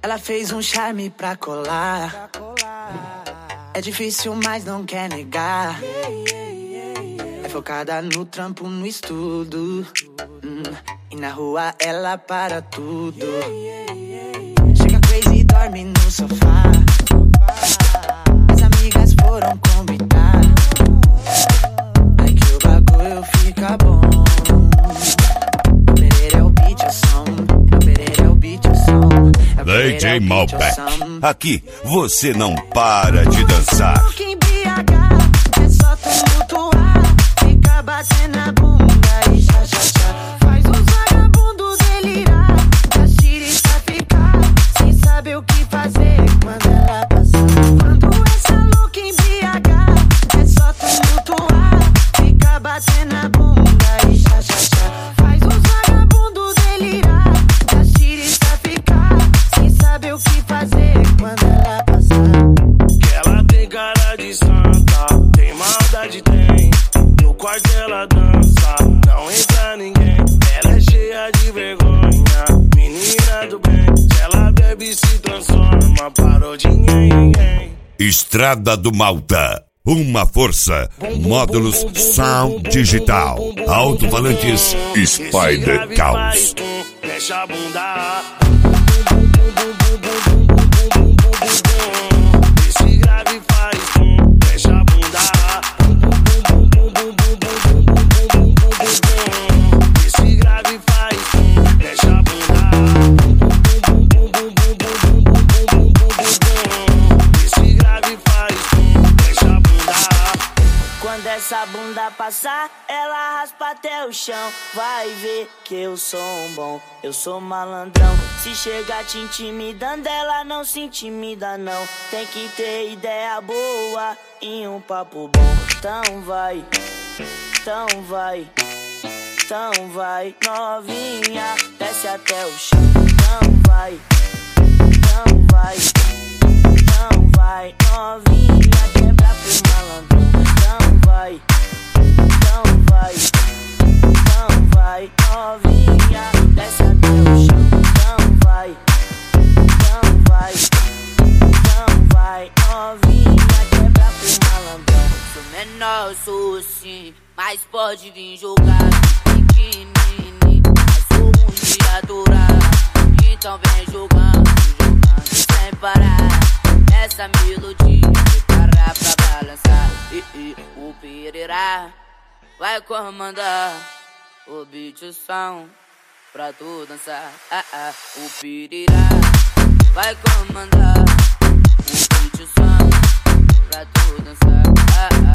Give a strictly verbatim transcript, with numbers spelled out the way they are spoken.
Ela fez um charme pra colar. É difícil, mas não quer negar. É focada no trampo, no estudo. hum, E na rua ela para tudo. Chega crazy e dorme no sofá. As amigas foram convidar. Aí que o bagulho fica bom. Meu Pereira é o beat, o som. Meu Pereira é o beat, o som. D J Malbec. Aqui você não para de dançar. É só tumultuar. Fica batendo a bunda e já, já, já. Faz os vagabundos delirar. A xirica ficar sem saber o que fazer quando ela passar. Quando essa louca embriagar, é só tumultuar. Fica batendo a bunda e já, já, já. Faz os vagabundos delirar. A xirica ficar sem saber o que fazer quando ela passar. Que ela tem cara de santa, tem maldade, tem. No quarto ela dança, não entra ninguém. Ela é cheia de vergonha, menina do bem. Se ela bebe se transforma, parou de ninguém. Estrada do Malta. Uma força. Módulos Sound Digital. Alto-falantes Spider Caos. Mexe a bunda. Esse grave faz tum, mexe a bunda. Esse grave faz tum, mexe a bunda. Esse grave faz tum, mexe a bunda. Quando essa bunda passar, ela raspa até o chão. Vai ver que eu sou um bom, eu sou malandrão. Se chegar te intimidando, ela não se intimida não. Tem que ter ideia boa e um papo bom. Então vai, então vai, então vai, novinha, desce até o chão. Então vai, então vai, então vai, novinha, quebra pro malandrão. Então vai, então vai, então vai, novinha, desce até o chão. Então vai, então vai, então vai, novinha, quebra pro malandrão. Sou menor, sou sim, mas pode vir jogar. Pequenine, mas sou um de adorar. Então vem jogando, jogando sem parar. Essa melodia prepara pra balançar. E, e o Pereira vai comandar o beat, o som pra tu dançar. Ah, ah, o Pereira vai comandar o beat, o som pra tu dançar. Ah, ah.